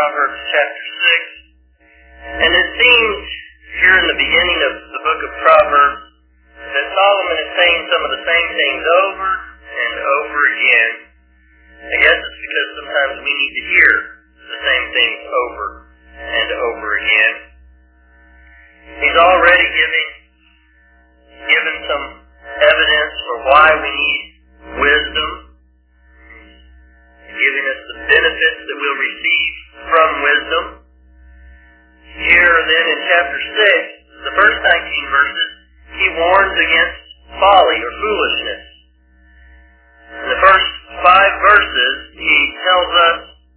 Proverbs chapter 6. And it seems here in the beginning of the book of Proverbs that Solomon is saying some of the same things over and over again. I guess it's because sometimes we need to hear the same things over and over again. He's already given some evidence for why we need wisdom, giving us the benefits that we'll receive from wisdom. Here then in chapter 6, the first 19 verses, he warns against folly or foolishness. In the first 5 verses, he tells us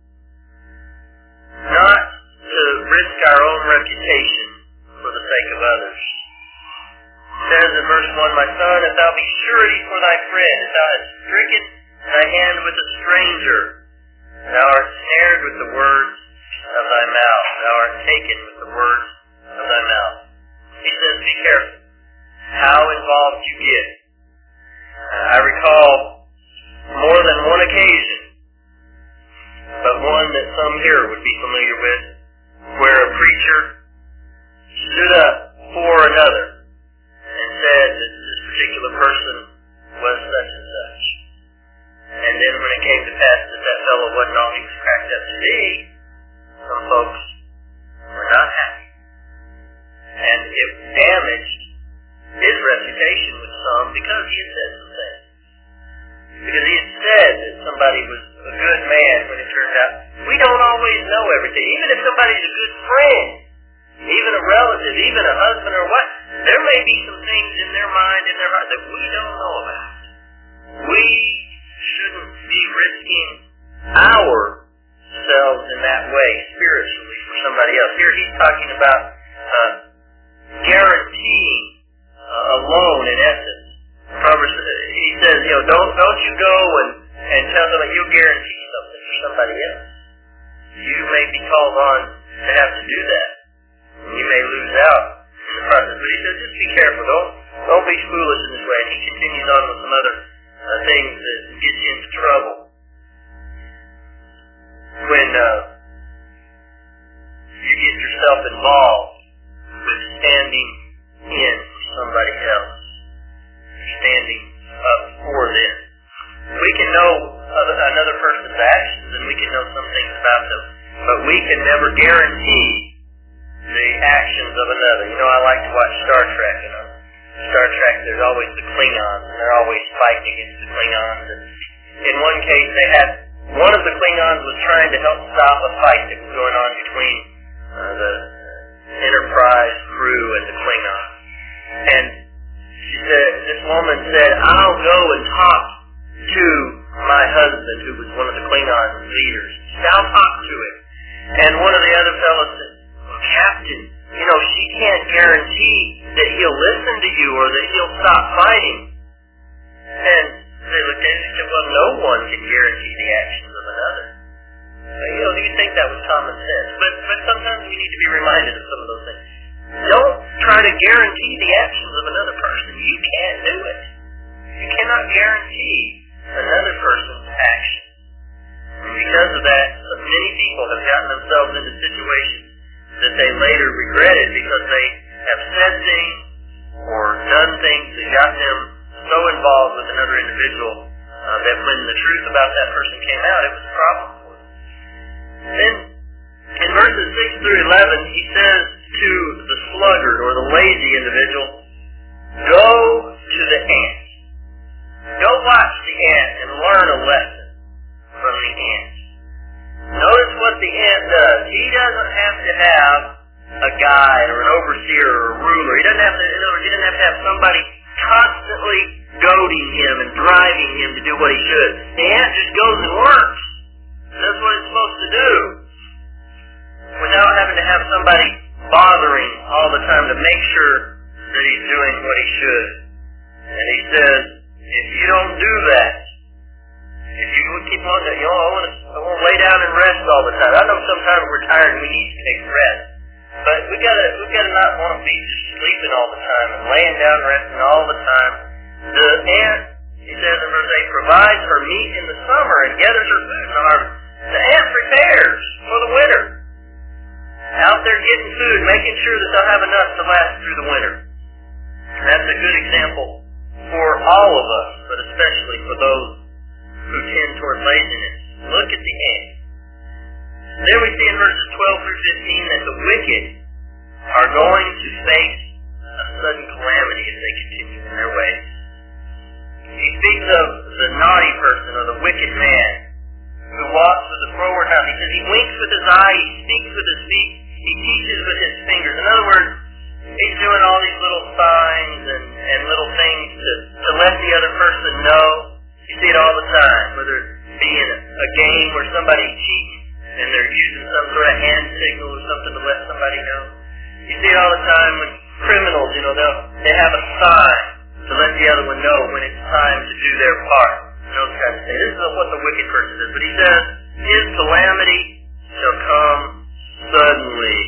not to risk our own reputation for the sake of others. It says in verse 1, My son, if thou be surety for thy friend, if thou hast stricken thy hand with a stranger, thou art snared with the words of thy mouth, thou art taken with the words of thy mouth. He says, be careful how involved you get. I recall more than one occasion, but one that some here would be familiar with, where a preacher stood up for another and said that this particular person was such and such. And then when it came to pass that that fellow wasn't all he was cracked up to be, some folks were not happy. And it damaged his reputation with some because he had said some things. Because he had said that somebody was a good man when it turned out we don't always know everything. Even if somebody's a good friend, even a relative, even a husband or what, there may be some things in their mind, in their heart that we don't know about. We shouldn't be risking ourselves in that way spiritually for somebody else. Here he's talking about guaranteeing a loan in essence. He says, don't you go and tell somebody you'll guarantee something for somebody else. You may be called on to have to do that. You may lose out in the process. But he says, just be careful. Don't be foolish in this way. And he continues on with some other things that get you into trouble. When you get yourself involved with standing in for somebody else, standing up for them. We can know another person's actions and we can know some things about them, but we can never guarantee the actions of another. I like to watch Star Trek, and on Star Trek there's always the Klingons, and they're always fighting against the Klingons. And in one case one of the Klingons was trying to help stop a fight that was going on between the Enterprise crew and the Klingons. And this woman said, I'll go and talk to my husband, who was one of the Klingon leaders. I'll talk to him. And one of the other fellows said, Captain, she can't guarantee that he'll listen to you or that he'll stop fighting. And they looked at him and said, well, no one can guarantee the actions of another. You think that was common sense. But sometimes we need to be reminded of some of those things. Don't try to guarantee the actions of another person. You can't do it. You cannot guarantee another person's action. And because of that, many people have gotten themselves into situations that they later regretted because they have said things or done things that got them so involved with another individual that when the truth about that person came out, it was a problem for them. Then, in verses 6 through 11, he says to the sluggard or the lazy individual, go to the ant. Go watch the ant and learn a lesson from the ant. Notice what the ant does. He doesn't have to have a guide or an overseer or a ruler. He doesn't have to have somebody constantly goading him and driving him to do what he should. The ant just goes and works. That's what it's supposed to do. Without having to have somebody bothering all the time to make sure that he's doing what he should. And he says, if you don't do that, if you keep on that, I want to lay down and rest all the time. I know sometimes we're tired and we need to take rest. But we gotta not want to be just sleeping all the time and laying down resting all the time. The ant, he says in verse 8, provides her meat in the summer and gathers her food in the harvest. The ant prepares for the winter. getting food, making sure that they'll have enough to last through the winter. And that's a good example for all of us, but especially for those who tend toward laziness. Look at the end. Then we see in verses 12 through 15 that the wicked are going to face a sudden calamity if they continue in their ways. He speaks of the naughty person or the wicked man who walks with a froward mouth. He says he winks with his eye, he speaks with his feet, he teaches with his fingers. In other words, he's doing all these little signs and little things to let the other person know. You see it all the time, whether it be in a game where somebody cheats and they're using some sort of hand signal or something to let somebody know. You see it all the time when criminals, they have a sign to let the other one know when it's time to do their part. Those kinds of things. This is what the wicked person is. But he says, his calamity shall come suddenly.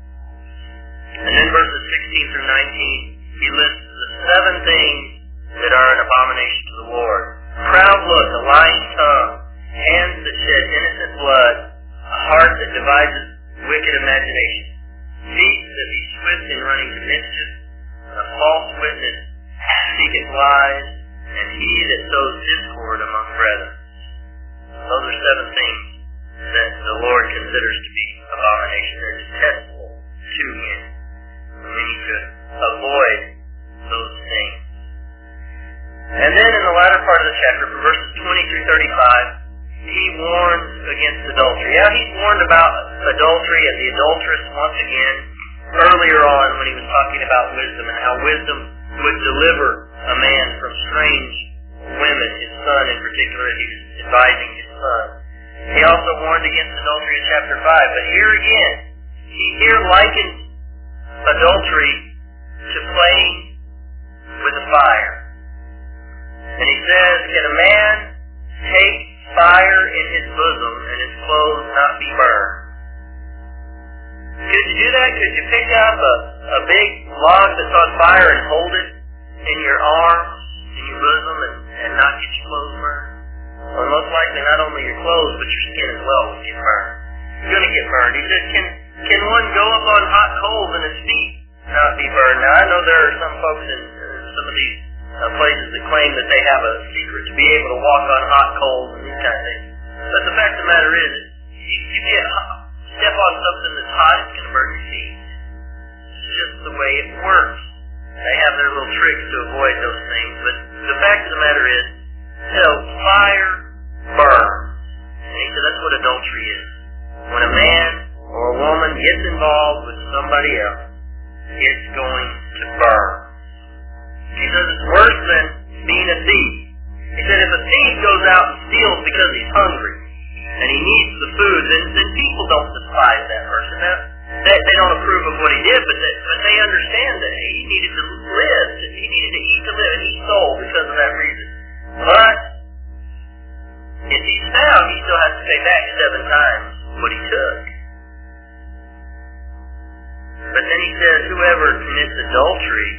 And then verses 16 through 19, he lists the 7 things that are an abomination to the Lord. Proud look, a lying tongue, hands that shed innocent blood, a heart that devises wicked imagination, feet that be swift in running to mischief, a false witness speaketh lies, and he that sows discord among brethren. Those are 7 things that the Lord considers to be abomination. They're detestable to him. We need to avoid those things. And then in the latter part of the chapter, from verses 20 through 35, he warns against adultery. Yeah, he's warned about adultery and the adulteress once again earlier on when he was talking about wisdom and how wisdom would deliver a man from strange women, his son in particular, he was advising his son. He also warned against adultery in chapter 5. But here again, he here likens adultery to playing with a fire. And he says, can a man take fire in his bosom and his clothes not be burned? Could you do that? Could you pick up a big log that's on fire and hold it in your arms, in your bosom, and not get your clothes burned? Well, most likely not only your clothes, but your skin as well will get burned. You're going to get burned. He says, can one go up on hot coals and his feet not be burned? Now, I know there are some folks in some of these places that claim that they have a secret to be able to walk on hot coals and these kind of things. But the fact of the matter is, you get step on something that's hot, it's going to burn your feet. It's just the way it works. They have their little tricks to avoid those things, but the fact of the matter is, fire burns. And he said that's what adultery is. When a man or a woman gets involved with somebody else, it's going to burn. He says it's worse than being a thief. He said if a thief goes out and steals because he's hungry and he needs the food, then people don't despise that person. Now, they don't approve of what he did, but they understand that he needed to live. He needed to eat to live, and he stole because of that reason. But if he's found, he still has to pay back 7 times what he took. But then he says, whoever commits adultery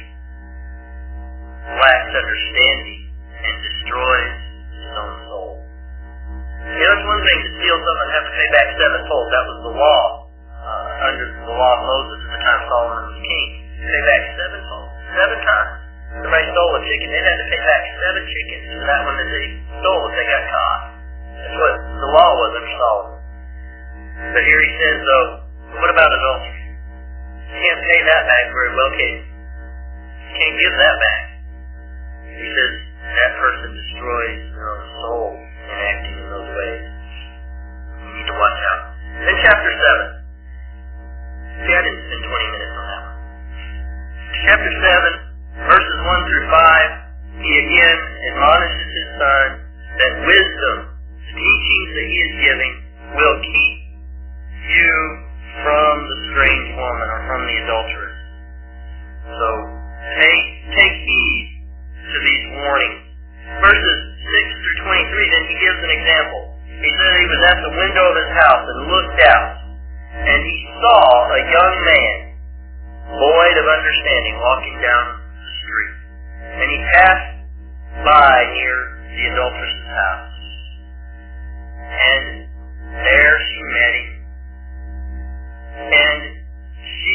lacks understanding and destroys his own soul. It's one thing to steal something and have to pay back 7-fold. That was the law under the law of Moses at the time Solomon was king. Pay back 7-fold, 7 times. Somebody stole a chicken, they'd have to pay back 7 chickens for that one that they stole if they got caught. That's what the law was under Solomon. But here he says, though, what about adultery? You can't pay that back very well, can you? You can't give that back. He says that person destroys their own soul in acting in those ways. You need to watch out. Then chapter 7. See, I didn't spend 20 minutes on that one. Chapter 7, verses 1 through 5, he again admonishes his son that wisdom, the teachings that he is giving, will keep you from the strange woman or from the adulteress. So take heed to these warnings. Verses 6 through 23, then he gives an example. He said he was at the window of his house and looked out, and he saw a young man, void of understanding, walking down the street. And he passed by near the adulteress' house. And there she met him. And she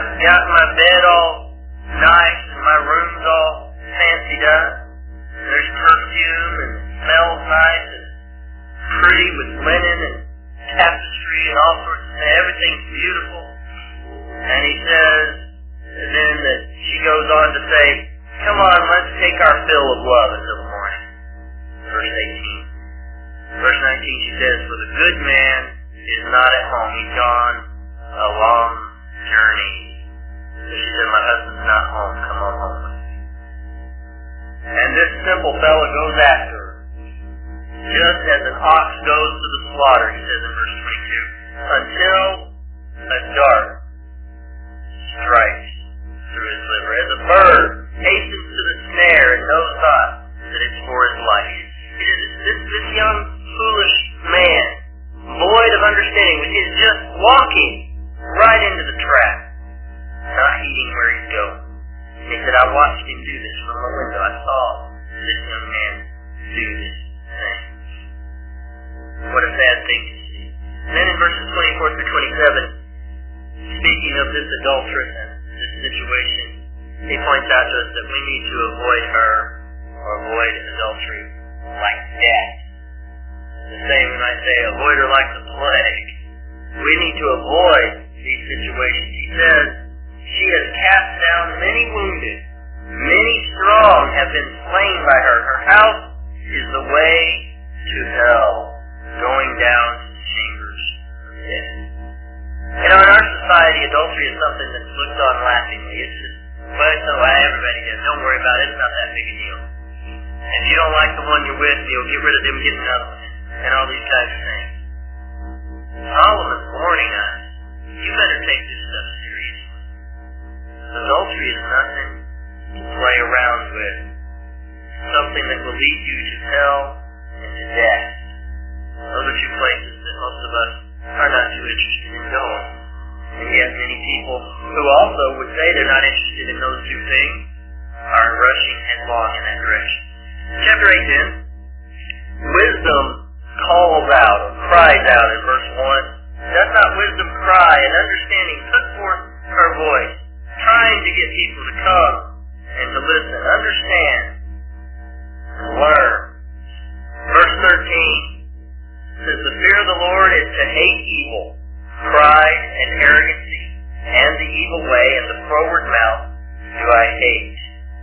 I've got my bed all nice and my room's all fancied up. There's perfume and it smells nice and pretty with linen and tapestry and all sorts of things. Everything's beautiful. And he says, and then she goes on to say, come on, let's take our fill of love until the morning. Verse 18. Verse 19 she says, for the good man is not at home. He's gone a long journey. So she said, my husband's not home. Come on home with me. And this simple fella goes after her. Just as an ox goes to the slaughter, he says in verse 22, until a dart strikes through his liver. As a bird hastens to the snare and knows not that it's for his life. This young, foolish man, void of understanding, is just walking right into the trap, not heeding where he's going. And he said, I watched him do this from the window. I saw this young man do this thing. What a sad thing to see. And then in verses 24 through 27, speaking of this adulteress and this situation, he points out to us that we need to avoid her or avoid adultery like death. The same we might say, avoid her like the plague. We need to avoid these situations. He says, she has cast down many wounded. Many strong have been slain by her. Her house is the way to hell, going down to the chambers of death. You know, in our society, adultery is something that's looked on laughingly. It's just, well, so everybody does. Don't worry about it. It's not that big a deal. And if you don't like the one you're with, you'll get rid of them, get another one, and all these types of things. Solomon's warning us, you better take this stuff seriously. Adultery is nothing to play around with. Something that will lead you to hell and to death. Those are two places that most of us are not too interested in going. And yet many people who also would say they're not interested in those two things are rushing headlong in that direction. Chapter 8 then, wisdom calls out or cries out in verse 1. Does not wisdom cry and understanding put forth her voice, trying to get people to come and to listen, understand, and learn. Verse 13 says, the fear of the Lord is to hate evil, pride and arrogancy, and the evil way, and the froward mouth do I hate.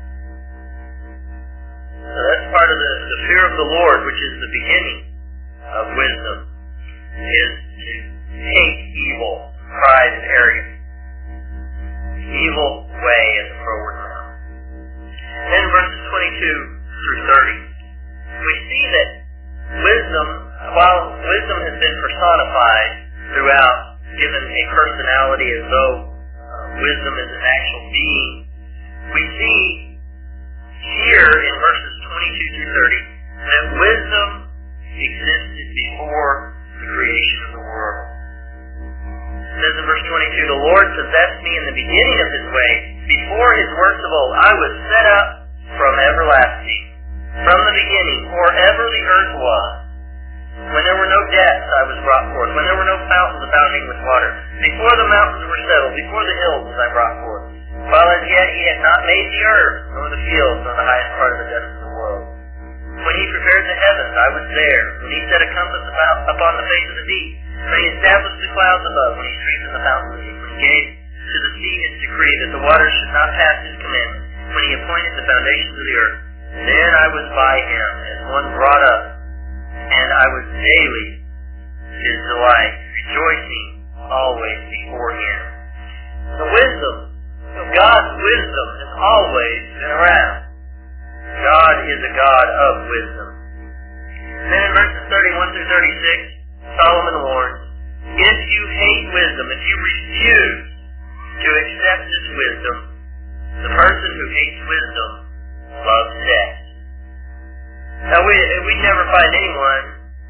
So that's part of the fear of the Lord, which is the beginning of wisdom, is to hate evil, pride and arrogance, evil way, and the froward mouth. Then verses 22 through 30, we see that wisdom, while wisdom has been personified throughout, given a personality as though wisdom is an actual being, we see here in verses 22 through 30 that wisdom existed before the creation of the world. It says in verse 22, the Lord possessed me in the beginning of his way, before his works of old. I was set up from everlasting. From the beginning, forever the earth was. When there were no depths, I was brought forth. When there were no fountains abounding with water. Before the mountains were settled, before the hills was I brought forth. While as yet he had not made the earth, nor the fields, nor the highest part of the depths of the world. When he prepared the heavens, I was there. When he set a compass upon the face of the deep. When he established the clouds above. When he strengthened the fountains of the deep. When he gave to the sea his decree that the waters should not pass his commandment. When he appointed the foundations of the earth. Then I was by him as one brought up, and I was daily his delight, rejoicing always before him. The wisdom of God's wisdom has always been around. God is a God of wisdom. Then in verses 31 through 36, Solomon warns, if you hate wisdom, if you refuse to accept this wisdom, the person who hates wisdom loves death. Now we never find anyone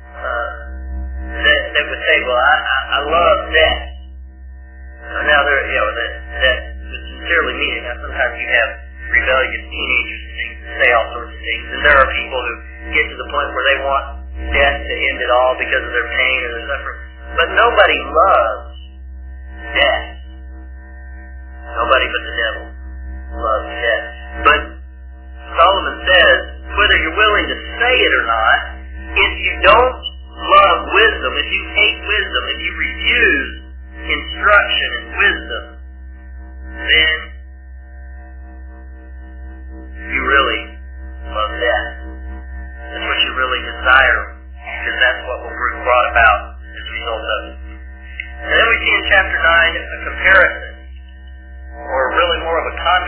that would say, well, I love death. Now that would sincerely mean it. Now sometimes you have rebellious teenagers and things that say all sorts of things, and there are people who get to the point where they want death to end it all because of their pain or their suffering. But nobody loves death.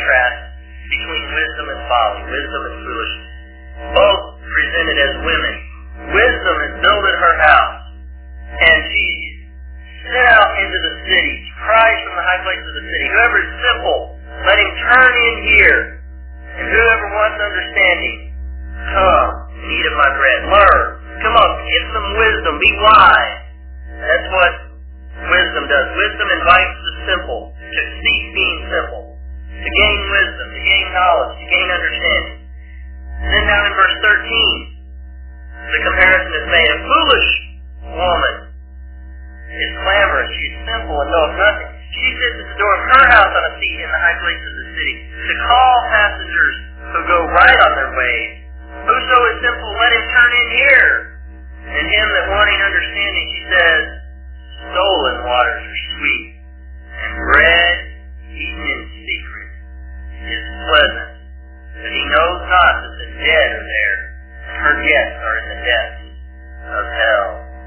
contrast between wisdom and folly, wisdom and foolishness. Both presented as women. Wisdom is building her house, and she sent out into the city. She cries from the high places of the city. Whoever is simple, let him turn in here. And whoever wants understanding, come, eat of my bread. Learn. Come on, get some wisdom. Be wise. That's what wisdom does. Wisdom invites the simple to cease being simple, to gain wisdom, to gain knowledge, to gain understanding. And then down in verse 13, the comparison is made. A foolish woman is clamorous. She is simple and knows nothing. She sits at the door of her house on a seat in the high places of the city to call passengers who go right on their way. Whoso is simple, let him turn in here. And him that wanting understanding, she says, stolen waters are sweet, and bread eaten in secret is pleasant. But he knows not that the dead are there, and her guests are in the depths of hell.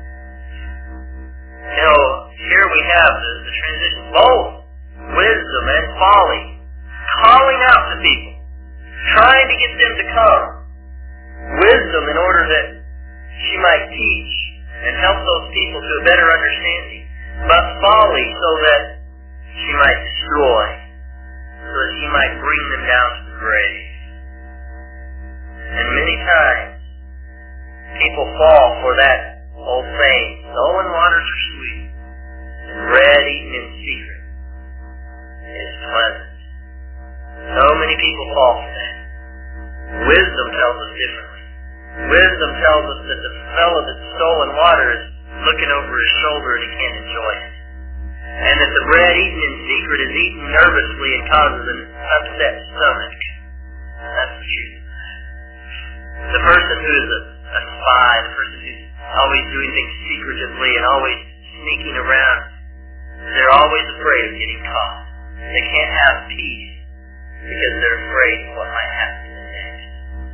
You know, here we have the transition. Both wisdom and folly calling out to people, trying to get them to come. Wisdom in order that she might teach and help those people to a better understanding. But folly so that she might destroy, so that she might bring them down to the grave. And many times, people fall for that old saying, stolen waters are sweet, and bread eaten in secret is pleasant. So many people fall for that. Wisdom tells us differently. Wisdom tells us that the fellow that's stolen water is looking over his shoulder and he can't enjoy it. And that the bread eaten in secret is eaten nervously and causes an upset stomach. That's the truth. The person who is a spy, the person who's always doing things secretively and always sneaking around, they're always afraid of getting caught. They can't have peace because they're afraid of what might happen next.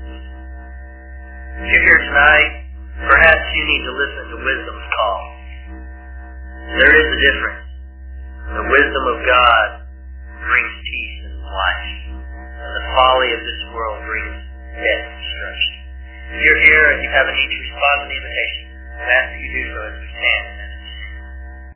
If you're here tonight, perhaps you need to listen to wisdom's call. There is a difference. The wisdom of God brings peace and life. And the folly of this world brings death and destruction. If you're here and you have a need to respond to the invitation, I ask that you do so as we stand.